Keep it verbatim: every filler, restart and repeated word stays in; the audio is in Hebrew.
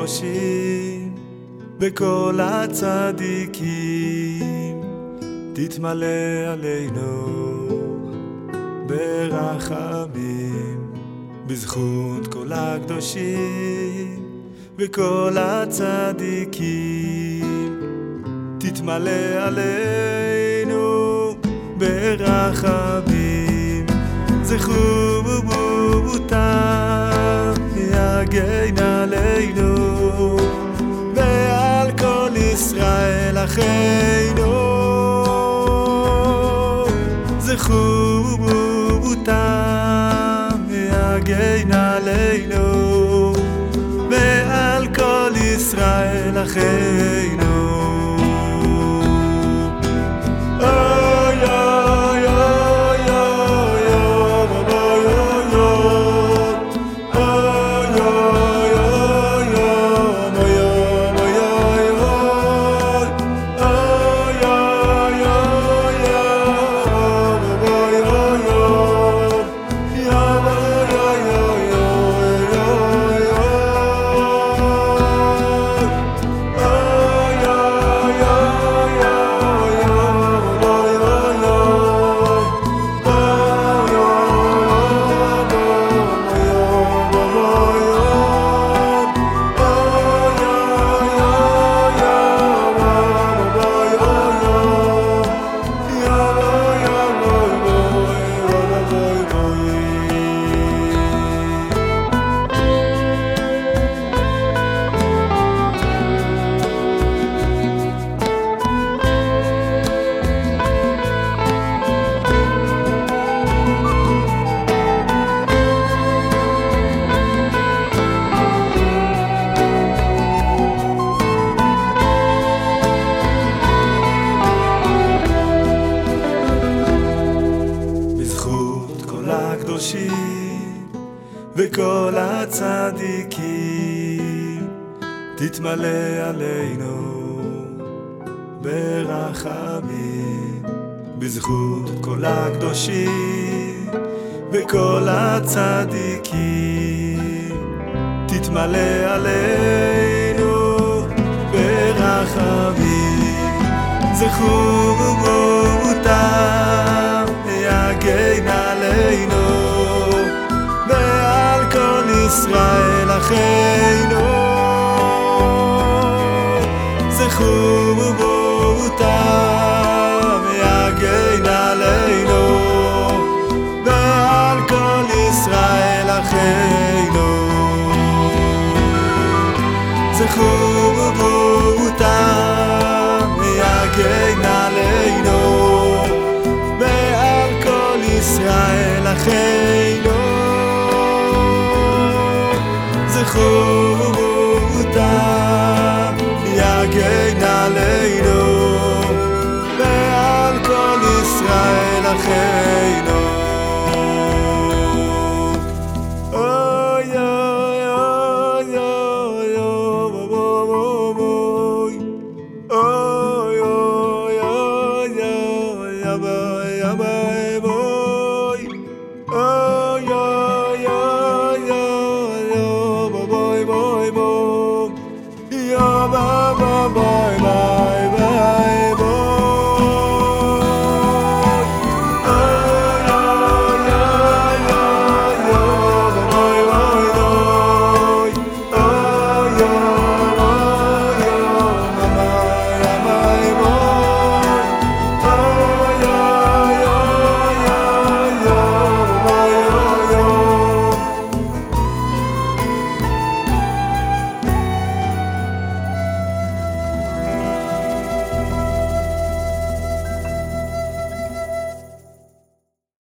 הקדושים וכל הצדיקים, תתמלא עלינו ברחמים. בזכות כל הקדושים וכל הצדיקים, תתמלא עלינו ברחמים. זכו ובותם יגן עלינו ועל כל ישראל אחינו. זכו ובותם יגן עלינו ועל כל ישראל אחינו. וכל הצדיקים, תתמלא עלינו ברחמים. בזכות כל הקדושים וכל הצדיקים, תתמלא עלינו ברחמים. זכו ובותם יגן עלינו ישראל אחינו. זכו ובותם יגן עלינו ועל כל ישראל אחינו. זכו ובותם יגן עלינו ועל כל ישראל אחינו. זכו ובותם יגן עלינו ועל כל ישראל אחינו. אוי אוי אוי אוי אוי אוי אוי אוי אוי אוי